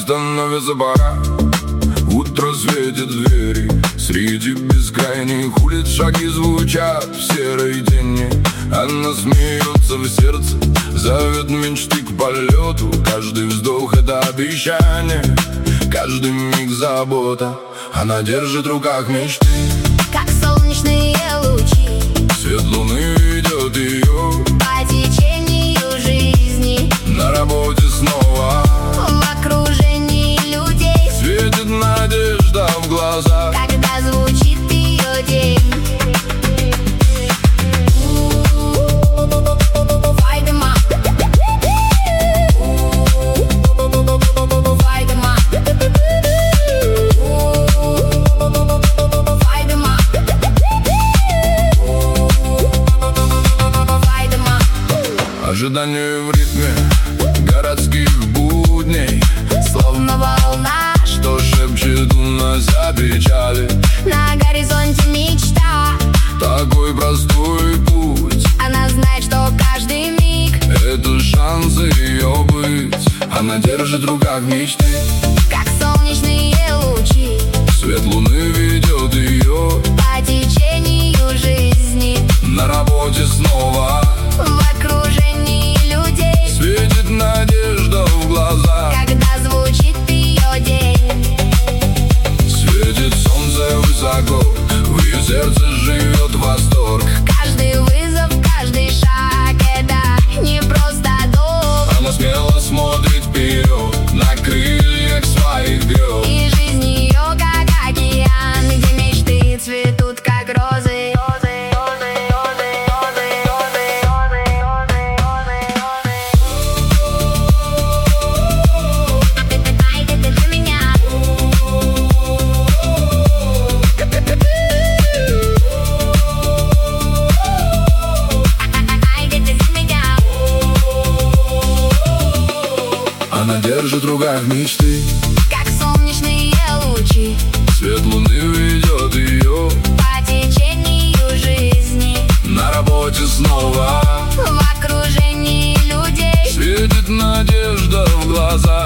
становится пора. Утро светит в двери, среди бескрайних улиц шаги звучат в серой тени. Она смеется в сердце, зовет мечты к полету. Каждый вздох — это обещание, каждый миг — забота. Она держит в руках мечты, как солнечные лучи. Свет луны ведет ее по течению жизни. На работе снова В окружении людей светит надежда в глазах, когда звучит ее день. ожидание в ритме городских будней, Словно волна, что шепчет у нас о печали. на горизонте мечта. Такой простой путь, Она знает, что каждый миг — это шанс ее быть. Она держит в руках мечты, как солнечные лучи. Свет луны ведет ее По течению жизни. на работе снова В окружении людей светит надежда в глазах, когда звучит ее день. светит солнце высоко, в ее сердце живет восторг. Каждый вызов, каждый шаг — это не просто долг. Она смело смотрит вперед, на крыльях своих грез. И жизнь ее как океан, где мечты цветут как розы. Ай, ты для меня. Ай, ты для меня. Она держит в руках мечты, Как солнечные лучи. Свет луны ведет ее По течению жизни. на работе снова В окружении людей светит надежда в глазах.